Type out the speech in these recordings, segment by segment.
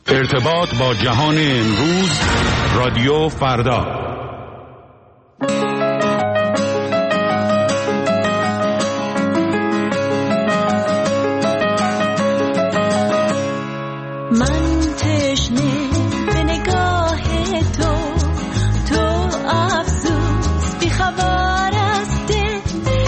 ارتباط با جهان امروز، رادیو فردا. من تشنه به نگاه تو افسوس بی خبر از دل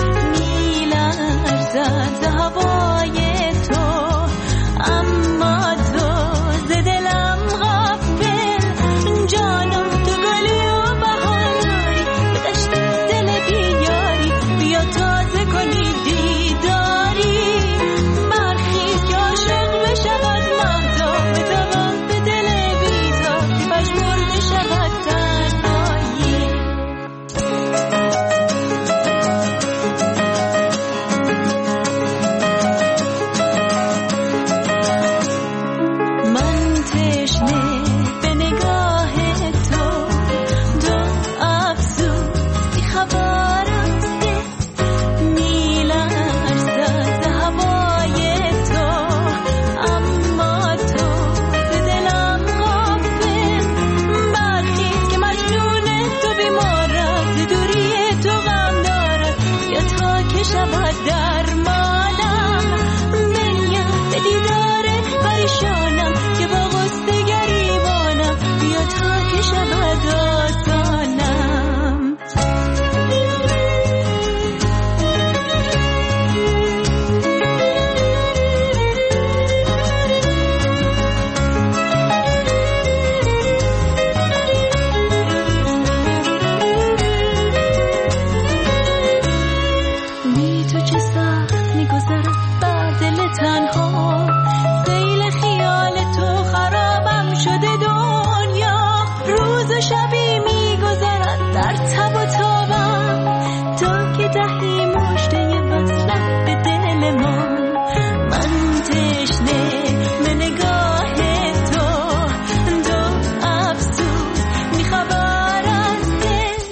میلرزد ز هوای تو، اما تو ز دلم غافل. جانم تو گلی و بهاری، به دشت دل بیاری، بیا تازه کنی دیداری. برخیز که عاشق بشود مهتاب، بتابم به دل بیزار که پژمرده شود تنهایی. من تشنه به نگاه تو افسوس بی خبر از دل میلرزد ز هوای تو، اما تو ز دلم غافل. برخیز که مجنون تو بیمارم، ز دوری تو غم دارم، یا تا که شود درمانم. بنیم به دیدار پریشانم که با غصه گریبانم، بیا تا که شود آسانم. بی تو چه سخت می‌گذرد بر دل تنها، سیل خیال تو خرابم شده دنیا. روز و شبی می‌گذرد در تب و تابم، تا که دهی مژده وصلت به دل ما. من تشنه به نگاه تو افسوس بی خبر از دل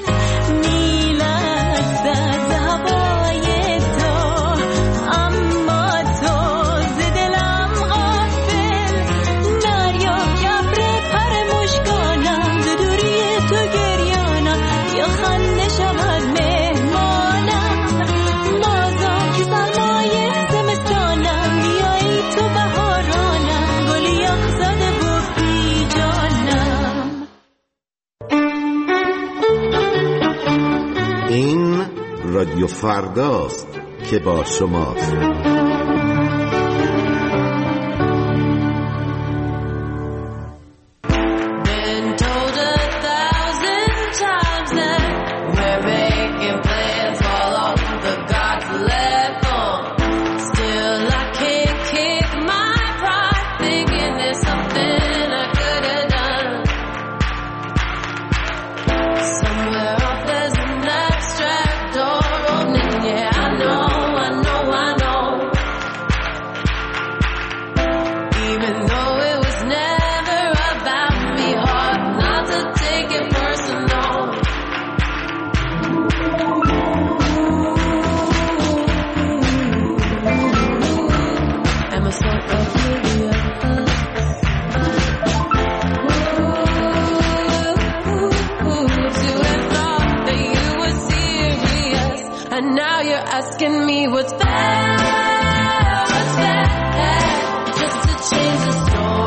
میلرزد ز هوای تو، اما تو ز دلم غافل. دریاب که ابر پر مژگانم، ز دوری تو گریانم، یا خنده شود مهمانم. بازم که سرمای زمستانم، بیایی تو بهارانم، گلی یخ زده و بی جانم. این رادیو فرداست که با شماست. Been told 1,000 times that we're making plans, fall off the God's left on. Still I can't kick my pride, thinking there's something I could have done. Somewhere off there's an abstract door opening, yeah, I know. Even though it was never about me, hard not to take it personal. Am I so oblivious? To have thought that you were serious, and now you're asking me what's fair, just to change the story.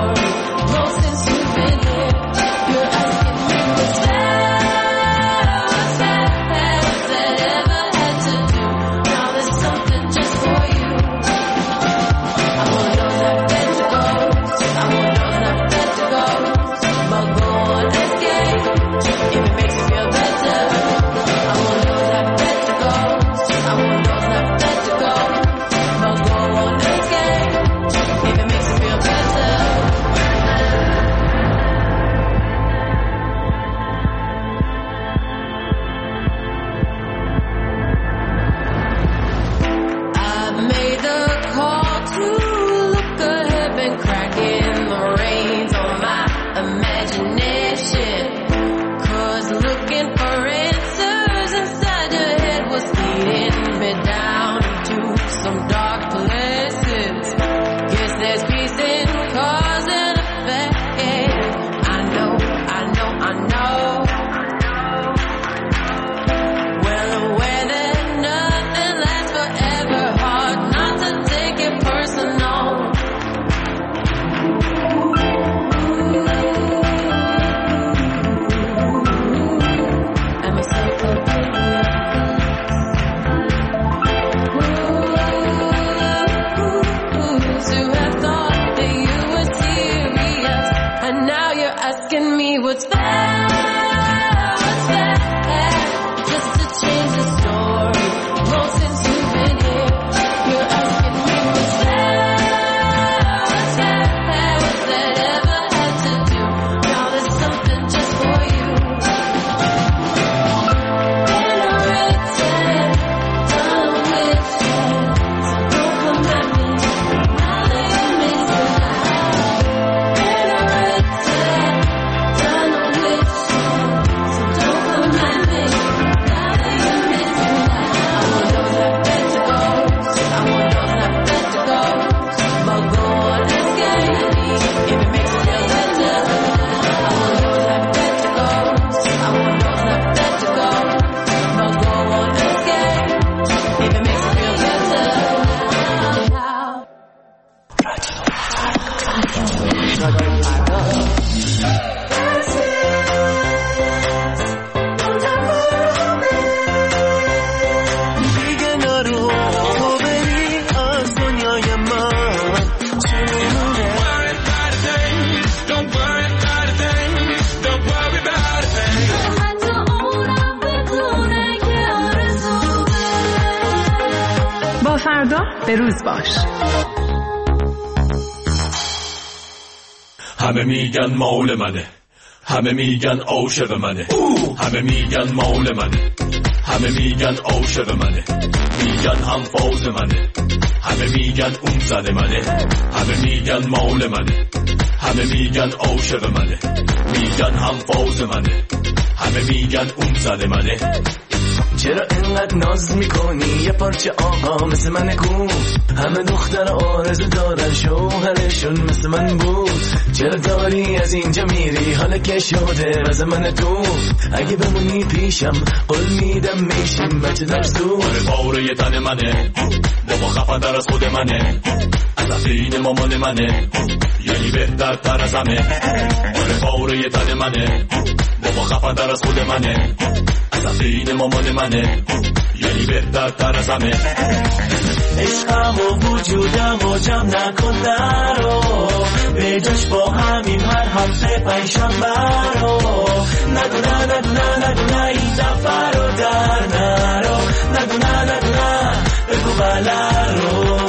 رادیو فردا. فردا به روز باش. همه میگن مال منه، همه میگن عاشق منه، همه میگن مال منه، همه میگن عاشق منه، میگن هم فاز منه، همه میگن اون زن منه، همه میگن مال منه، همه میگن عاشق منه، میگن هم فاز منه، همه میگن اون زن منه. چرا اینقدر ناز میکنی یه پارچه آقا مثل من کو؟ همه دختر آرزو دارن شوهرشون مثل من بود. چرا داری از اینجا میری حالا که شده از من تو؟ اگه بمونی پیشم قول میدم میشیم بچه در زود. پاره تن منه بابا خفن در از خود منه، از افین مامان منه یعنی بهتر تر از همه. پاره تن منه بابا خفن در از خود منه، سفین مامان منه یعنی بهتر تر از همه. عشقم و وجودم و جمع نکن درو، به جاش با همین هر هفته پنجشنبه رو. نگو نه نگو نه نگو نه این دفعه رو در نرو، نگو نه نگو نه بگو بله رو.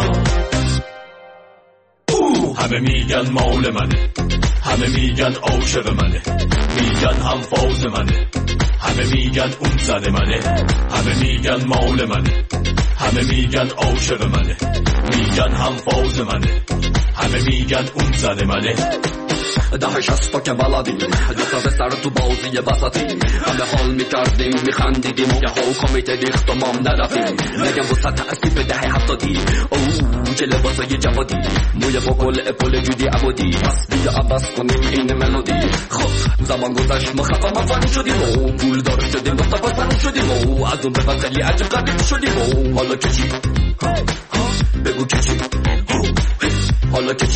همه میگن مال منه، همه میگن عاشق منه، میگن هم فاز منه، همه میگن اون زن منه، همه میگن مال منه، همه میگن عاشق منه، میگن هم فاز منه، همه میگن اون زن منه. ده شستا که بلدیم دوتا به سر تو بازی بسطیم، همه حال میکردیم میخندیدیم یه ها کمیت ریخت و مام ندفتیم. نگم وسط تأثیر به دهه 70 اوه چه لباسای جوادی، موی با گل اپل جودی عبادی، پس بیا عباس کنیم این ملودی. خب زمان گذشت ما خفا مفن شدیم و پول دار شدیم وقتا پسن شدیم و از اون به بعد خیلی عجب قدیم شدیم و حالا که چی؟ بگو که چی؟ حالا که چی؟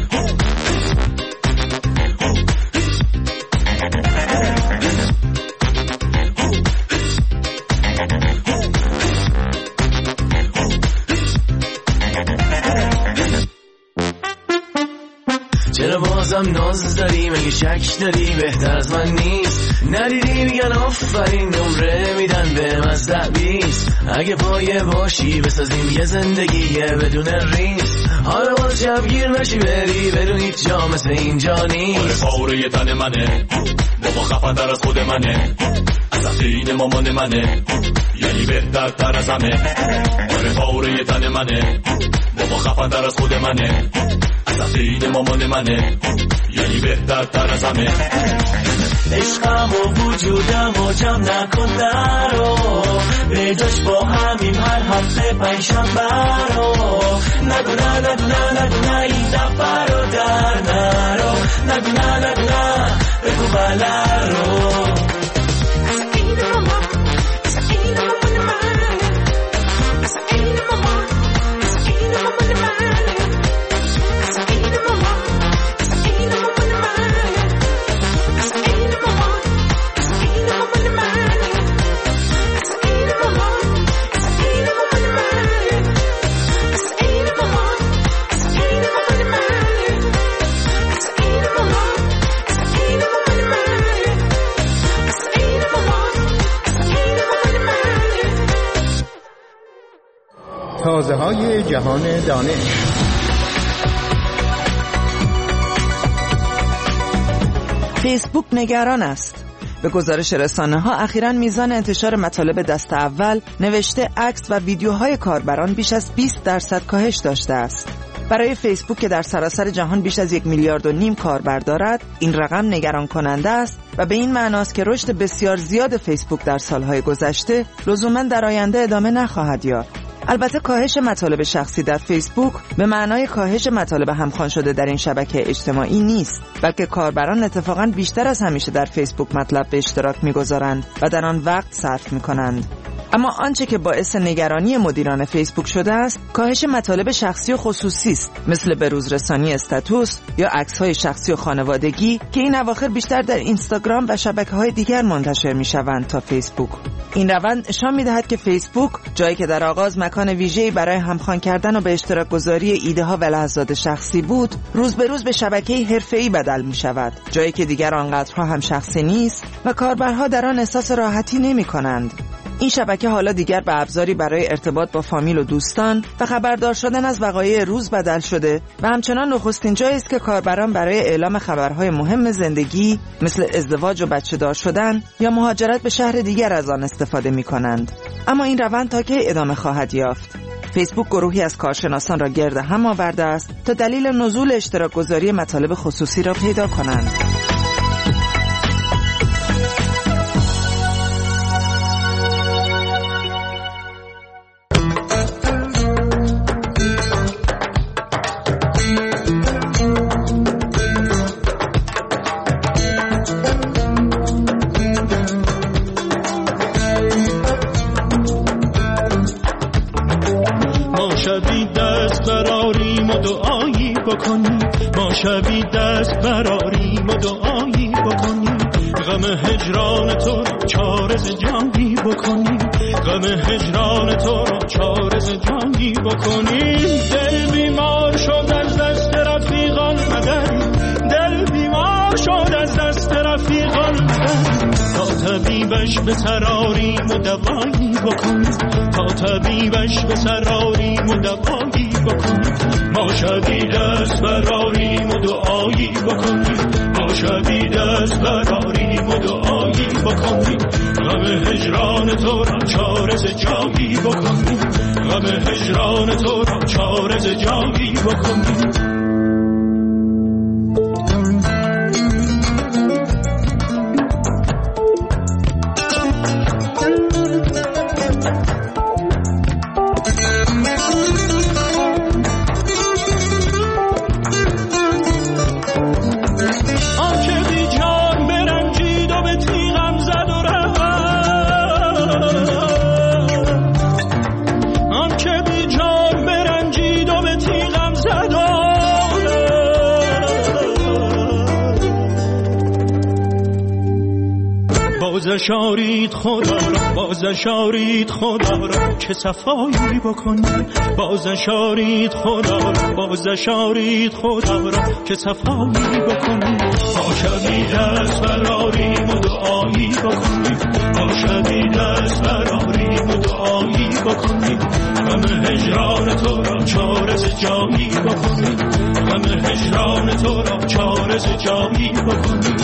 چرا بازم ناز داری مگه شک داری بهتر از من نیست؟ ندیدی میگن آفرین نمره میدن به از 10-20. اگه پایه باشی بسازیم یه زندگی بدون ریس. حالا باز شبگیر نشی بری بدون هیچ جا مثل اینجا نیست. پاره تن منه بابا خفن در از خود منه، از افین مامان منه یعنی بهتر تر از همه. پاره تن منه بابا خفن در از خود منه، سفین مامان منه یعنی بهتر تر از همه. عشقم و وجودم و جمع نکن درو، به جاش با همین هر هفته پنجشنبه رو. نگو نه نگو نه نگو نه این دفعه رو در نرو، نگو نه نگو نه بگو بله رو. تازه‌های جهان دانش. فیسبوک نگران است. به گزارش رسانه‌ها اخیراً میزان انتشار مطالب دست اول، نوشته، عکس و ویدیوهای کاربران بیش از 20% کاهش داشته است. برای فیسبوک که در سراسر جهان بیش از 1.5 میلیارد کاربر دارد، این رقم نگران کننده است و به این معناست که رشد بسیار زیاد فیسبوک در سالهای گذشته لزوماً در آینده ادامه نخواهد یافت. البته کاهش مطالب شخصی در فیسبوک به معنای کاهش مطالب همخوان شده در این شبکه اجتماعی نیست، بلکه کاربران اتفاقاً بیشتر از همیشه در فیسبوک مطلب به اشتراک می‌گذارند و در آن وقت صرف می‌کنند. اما آنچه که باعث نگرانی مدیران فیسبوک شده است کاهش مطالب شخصی و خصوصی است، مثل بروزرسانی استاتوس یا عکس‌های شخصی و خانوادگی که این اواخر بیشتر در اینستاگرام و شبکه‌های دیگر منتشر می‌شوند تا فیسبوک. این روند نشان می‌دهد که فیسبوک، جایی که در آغاز مکان ویژه‌ای برای همخوان کردن و به اشتراک گذاری ایده‌ها و لحظات شخصی بود، روز به روز به شبکه‌ای حرفه‌ای بدل می‌شود، جایی که دیگر آنقدرها هم شخصی نیست و کاربرها در آن احساس راحتی نمی‌کنند. این شبکه حالا دیگر به ابزاری برای ارتباط با فامیل و دوستان و خبردار شدن از وقایع روز بدل شده و همچنان نخستین جایی است که کاربران برای اعلام خبرهای مهم زندگی مثل ازدواج و بچه دار شدن یا مهاجرت به شهر دیگر از آن استفاده می کنند. اما این روند تا کی ادامه خواهد یافت؟ فیسبوک گروهی از کارشناسان را گرد هم آورده است تا دلیل نزول اشتراک گذاری مطالب خصوصی را پیدا کنند. ما شبی دست براریم و دعایی بکنیم، غم هجران تو را چارز جانی بکنیم، غم هجران تو را چارز جانی بکنیم. دل بیمار شد از دست رفیقان مدد، دل بیمار شد از دست رفیقان مدد، تا طبیبش به سراریم و دوایی بکنیم، تا طبیبش به سراریم و دوایی بکنیم. ما شبی دست براریم و دعایی بکنیم، ما شبی دست براریم و دعایی بکنیم، غم هجران تو را چارز جایی بکنیم، غم هجران تو را چارز جایی بکنیم. بازشارید خدا را، بازشارید خدا را که صفایی بکنیم، بازشارید خدا را، بازشارید خدا را که صفایی بکنیم. ما شبی دست براریم و دعایی بکنیم، ما شبی دست براریم و دعایی بکنیم، غم هجران تو را چارز جایی بکنیم، غم هجران تو را چارز جایی بکنیم.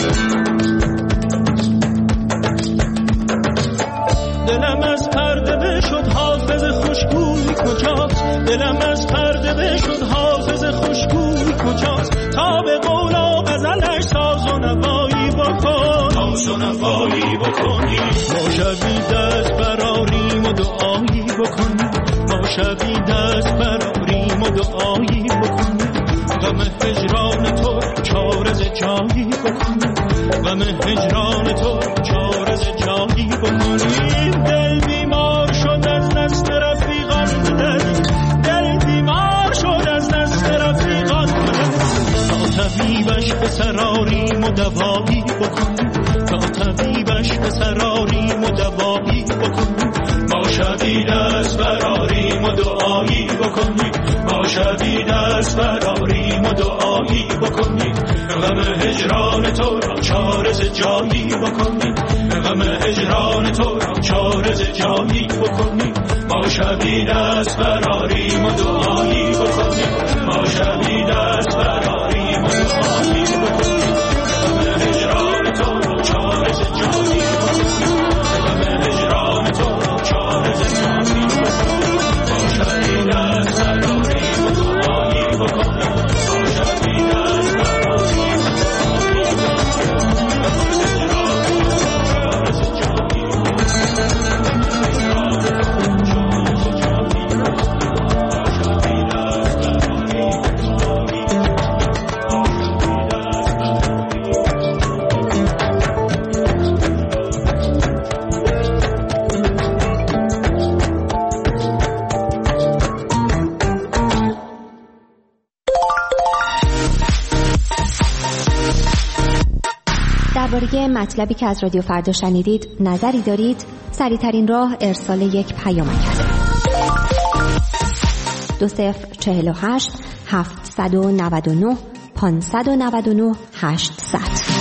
دلم از پرده بشد حافظ خوشگوی کجاست، دلم از پرده بشد حافظ خوشگوی کجاست، تا به قول و غزلش ساز و نوایی بکن، ساز و نوایی بکنی. ما شبی دست براریم و دعایی بکنیم، ما شبی دست براریم و دعایی بکنیم، غم هجران تو چارز جایی بکنیم، غم هجران تو چارز جایی بکنیم. دل بیمار شد از دست رفیقان مدد، دل بیمار شد از دست رفیقان مدد، تا طبیبش به سراریم و دوایی بکنیم، تا طبیبش به سراریم و دوایی بکنیم. ما شبی دست براریم و دعایی بکنیم، ما شبی دست براریم و دعایی بکنیم، غم هجران تو را چارز جایی بکنیم، غم هجران تو را چارز جایی بکنیم. ما شبی دست براریم و دعایی بکنیم، ما شبی دست براریم و دعایی بکنیم، غم هجران تو را چارز جایی بکنیم، غم هجران تو را چارز جایی بکنیم. ما شبی دست براریم و دعایی بکنیم، ما شبی دست براریم و دعایی بکنیم. درباره مطلبی که از رادیو فردا شنیدید نظری دارید؟ سریع‌ترین راه ارسال یک پیامک است. 2048 799 599 800.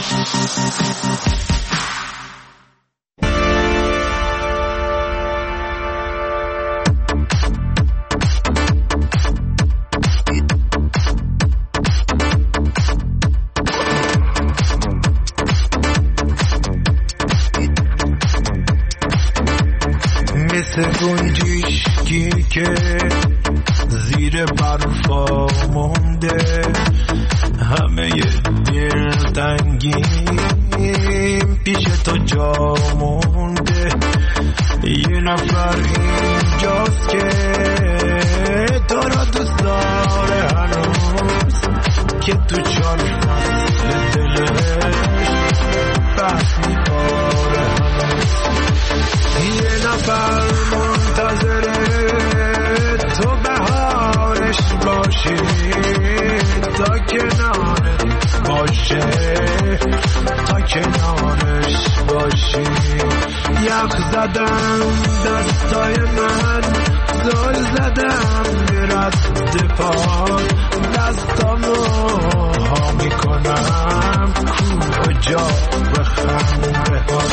گنجشکی که زیر برفا مونده، همه دلتنگیم پیش تو جا مونده. یه نفر اینجاست که تو را دوست داره هنوز، که تو 4 فصل دلش بحث می‌کنه هنوز. یه نفر منتظره تو بهارش باشی، تا کنارش باشه، تا کنارش باشی. یخ زدم دستای من، زل زدم به رد پا، دستامو ها میکنم کجا بخنده ها.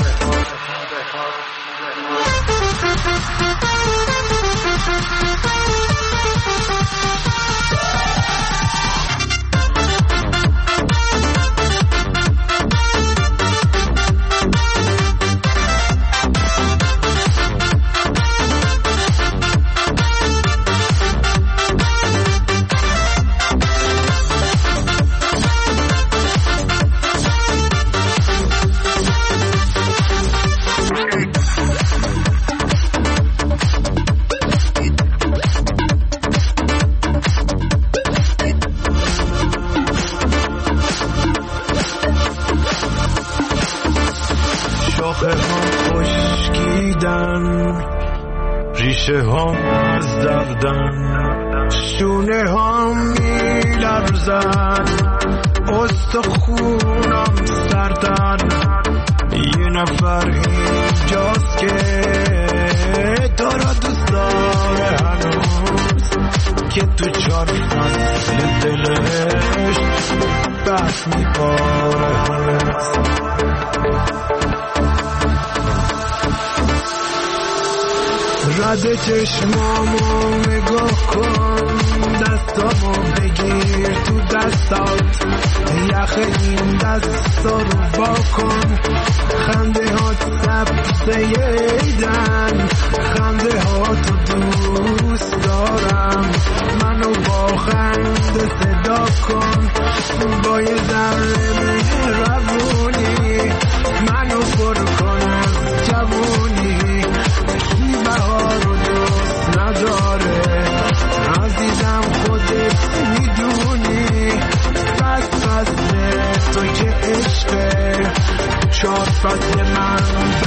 ریشه هم از دردن، شونه هم میلرزن، استخونم سردن. یه نفر اینجاست که تو را دوست داره هنوز، که تو 4 فصل دلش بحث می‌کنه هنوز. رد چشمامو نگاه کن، دستامو بگیر تو دستات، یخ این دستا رو با کن. خنده ها سبزه ایدن، خنده ها تو دوست دارم. منو با خنده صدا کن، با یه ذره مهربونی منو پر کن از جوونی. بهار رو دوست نداره عزیزم، خودت میدونی. بس فصل تو که عشقه، 4 فصل من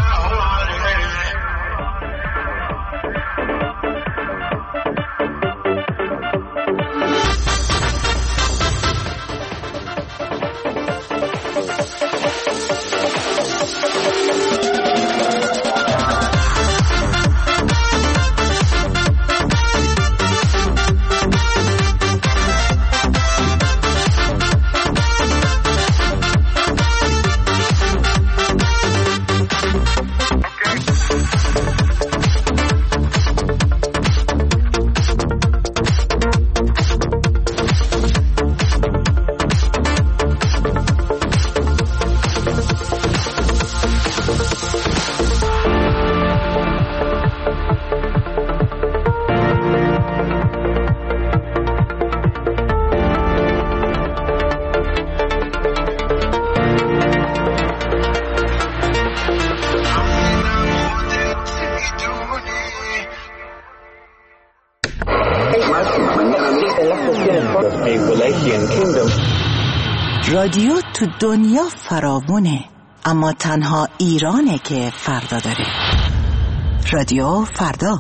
رادیو تو دنیا فراوونه، اما تنها ایرانه که فردا داره. رادیو فردا.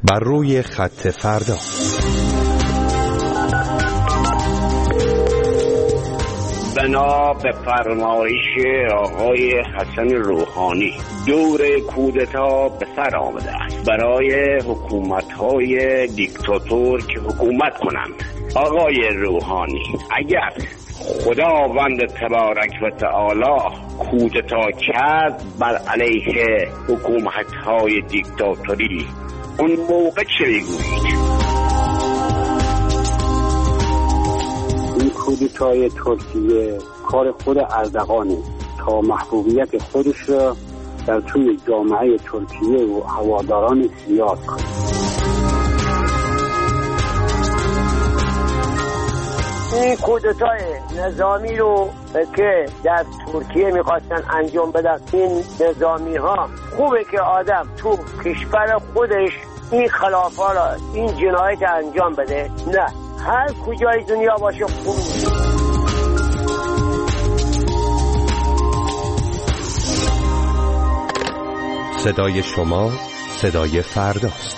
بر روی خط فردا. بنا به فرمایش آقای حسن روحانی دور کودتا به سر آمده است برای حکومت‌های دیکتاتور که حکومت کنند. آقای روحانی، اگر خداوند تبارک و تعالی کودتا کرد بر علیه حکومت‌های دیکتاتوری، اون موقع چه میگویید؟ این کودتای ترکیه کار خود اردوغانه تا محبوبیت خودش را در توی جامعه ترکیه و هواداران زیاد کنه. این کودتای نظامی رو که در ترکیه میخواستن انجام بدن، این نظامی ها خوبه که آدم تو کشور خودش این خلافا را، این جنایت انجام بده؟ نه، هر کجای دنیا باشه خوب. صدای شما صدای فرداست.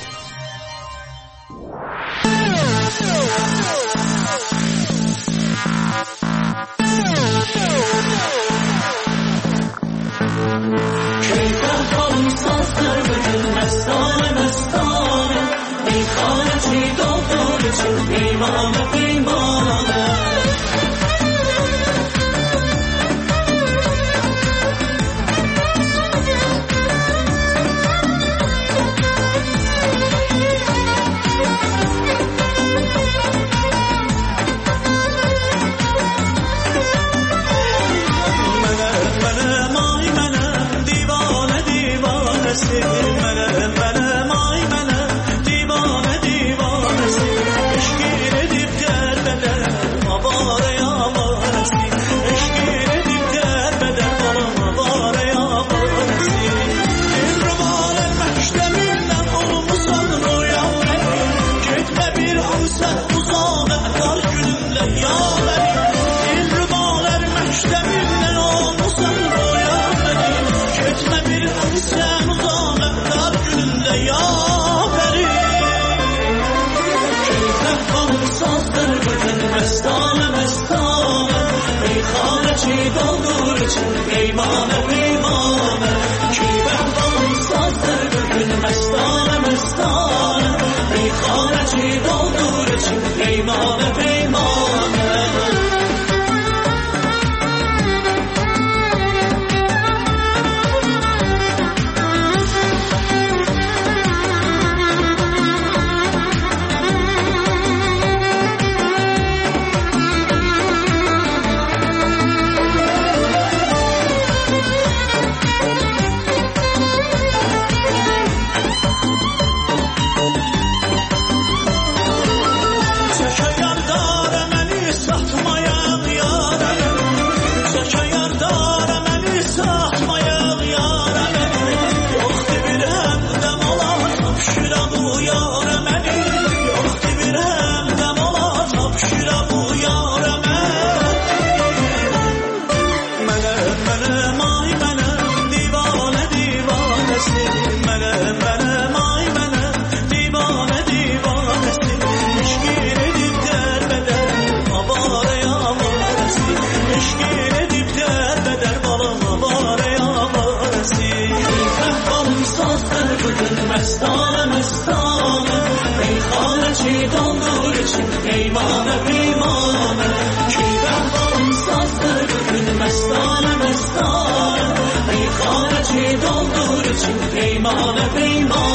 پیمان